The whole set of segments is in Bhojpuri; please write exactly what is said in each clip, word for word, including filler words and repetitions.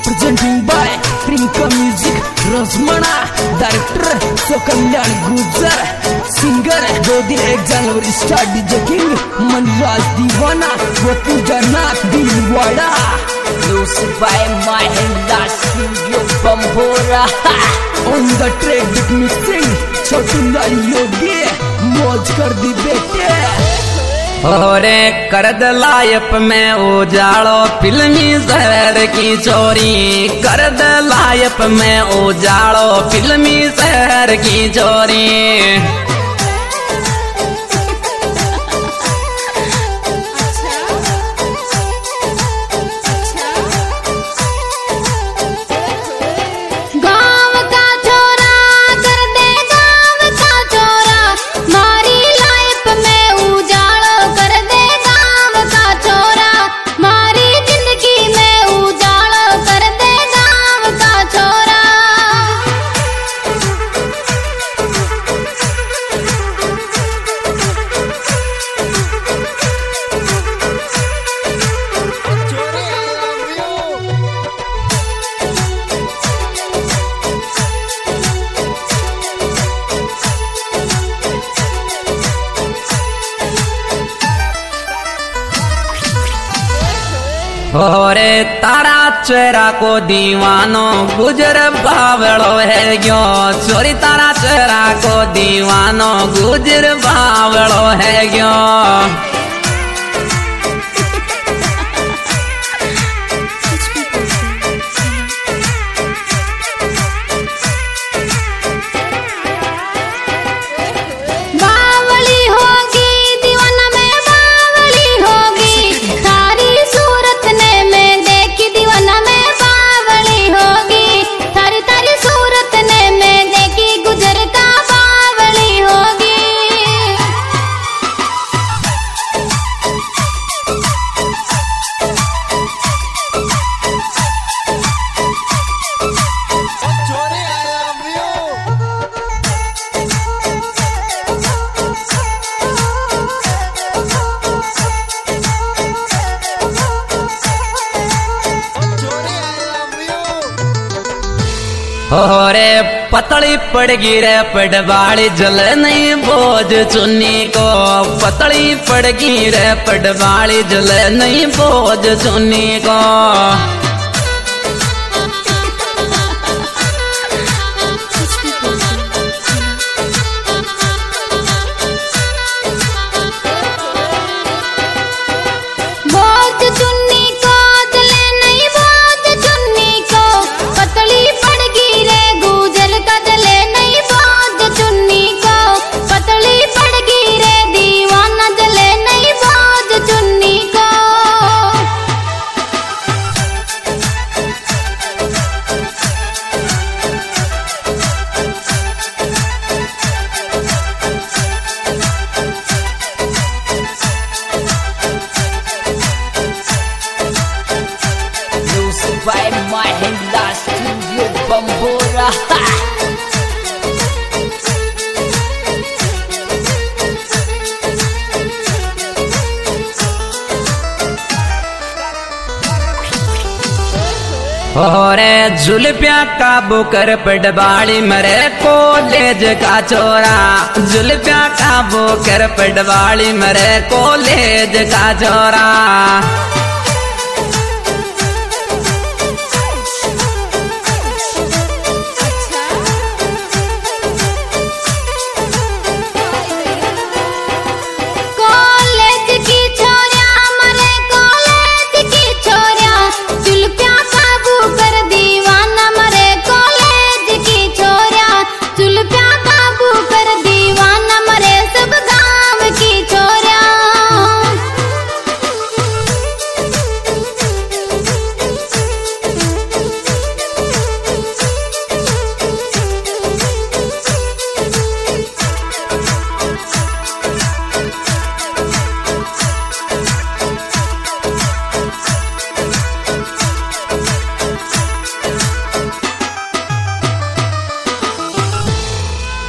presenting by Prinka Music, Rosmana, director Sokanyal Gujar, singer दो दिन एक जनवरी स्टार डीजे किंग मनराज दीवाना वो पूजा नाथ Dilwara Music by Mahindra Studio Bambora on the track with mixing छोटू लाल योगी मौज कर दी बेटे होरे करद लायप में उजाड़ो फिल्मी शहर की चोरी करद लायप में उजाड़ो फिल्मी शहर की चोरी होरे तारा चेहरा को दीवानो गुजर बावड़ो है क्यों चोरी तारा चेहरा को दीवानो गुजर बावड़ो है क्यों होरे पतली पड़गी रे पडवाली जल नहीं बोझ चुन्नी को पतली पड़गी रे पडवाली जल नहीं बोझ चुन्नी को by Mahindra Studio Bambora होरे जुल्फिया काबू कर पडवाली मरे कॉलेज का चोरा जुल्फिया काबू कर पडवाली मरे कॉलेज का चोरा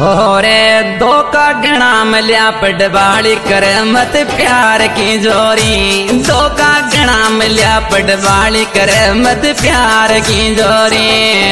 होरे दो का गणा मिलिया पटवाली करे मत प्यार की जोरी, दो का गणा मिलिया पटवाली करे मत प्यार की जोरी।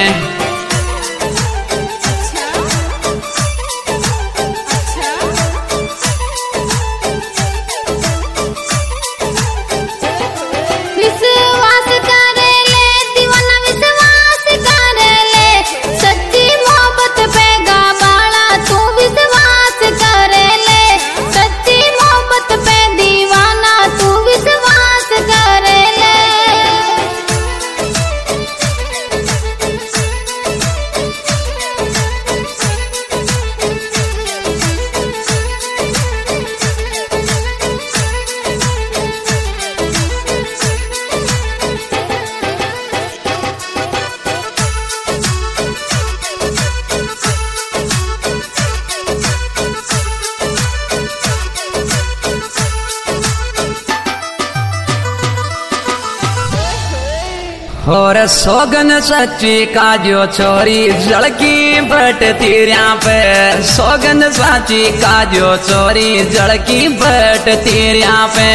और सोगन सच्ची का जो छोरी जड़की बट तीरिया पे, सोगन सच्ची का जो छोरी जड़की बट तीरिया पे।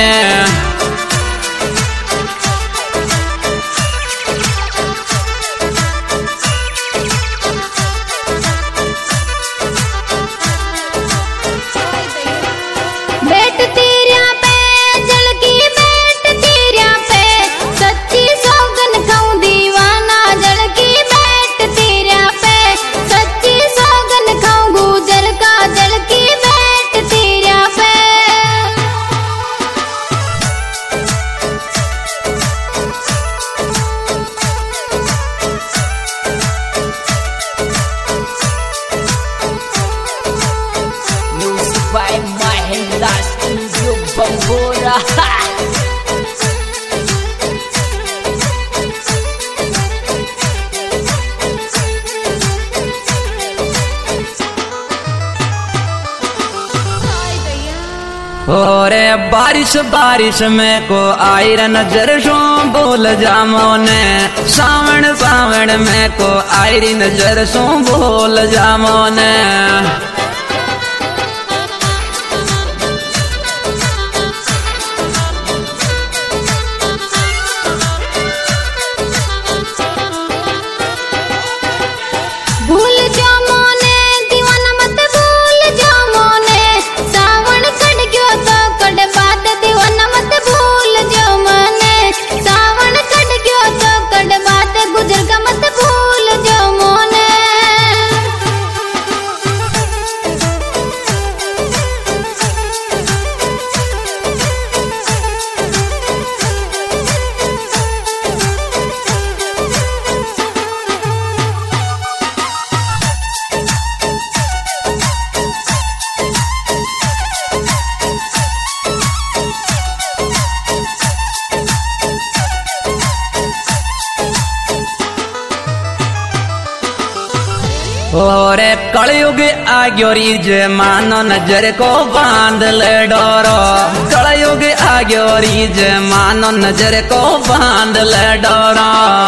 by Mahindra Studio Bambora. ओरे बारिश बारिश में को आई रे नजर शो बोल जामो ने, सावण सावण में को आई री नजर शो बोल जामो ने। ओरे कलयुग आग्यो रीज मानो नजर को बांध ले डोरो, कलयुग आग्यो रीज मानो नजर को बांध ले डोरो।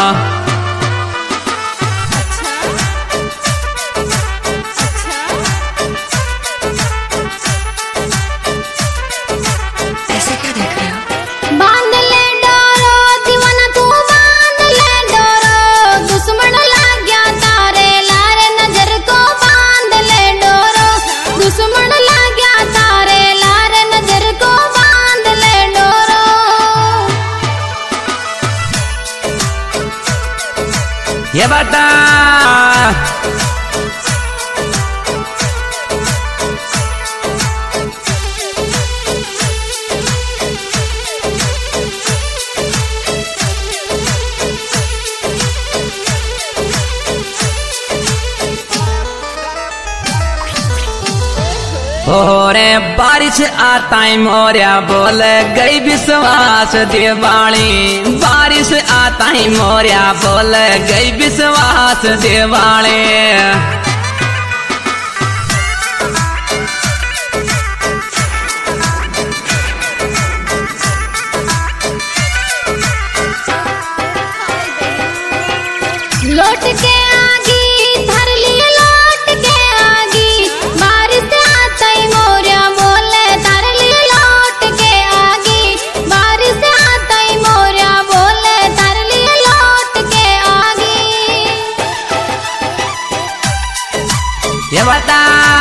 ये बता ओरे बारिश आता मोरिया बोल गई विश्वास दिवाली, बारिश आता मोरिया बोल गई विश्वास दिवाली। लौट के आगी धर लिए लौट के आगी, ये बता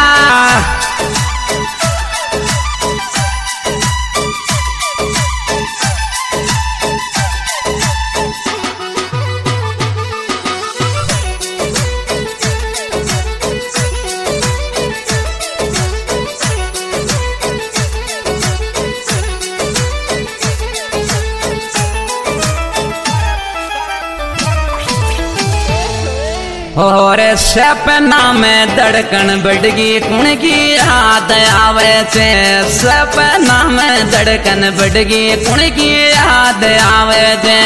और सपना में धड़कन बढ़गी कुण की याद आवे छे सपना में धड़कन बढ़गी कुण की याद आवे छे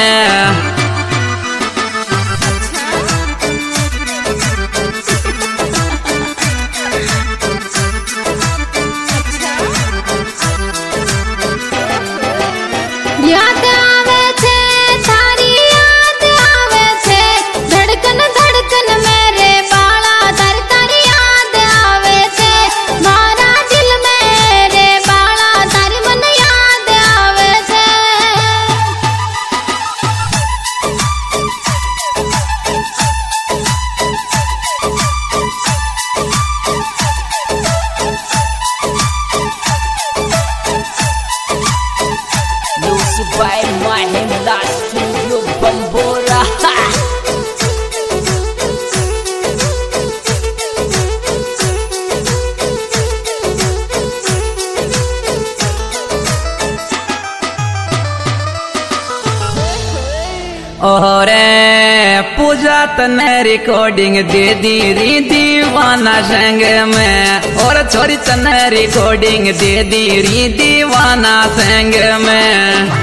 याद आवे छे थारी याद आवे छे धड़कन धड़कन मेरे बाला दर तारी याद आवे छे मारा दिल मेरे बाला तारी मन याद आवे छे Music by Mahindra Studio Bambora. और पूजा तने रिकॉर्डिंग दे दी री दीवाना संग में और छोरी तने रिकॉर्डिंग दे दी री दीवाना संग में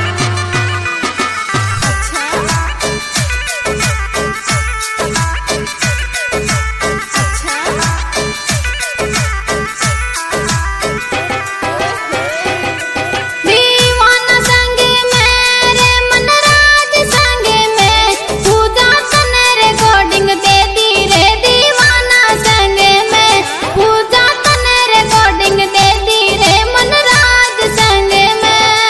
दीवाना संग मेरे मनराज संग में पूजा तने रिकॉर्डिंग दे दी रे दीवाना संग में पूजा तने रिकॉर्डिंग दे दी रे मनराज संग में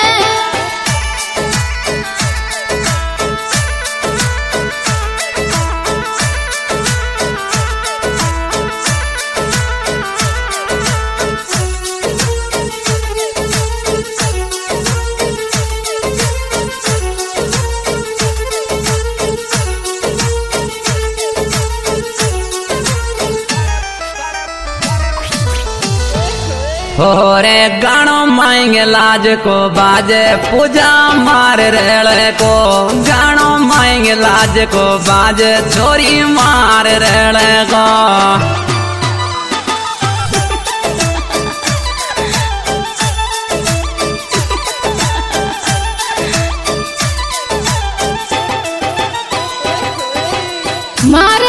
होरे गानो मांगे लाज को बाजे पूजा मार रेले को गानो मांगे लाज को बाजे छोरी मार रेले को मार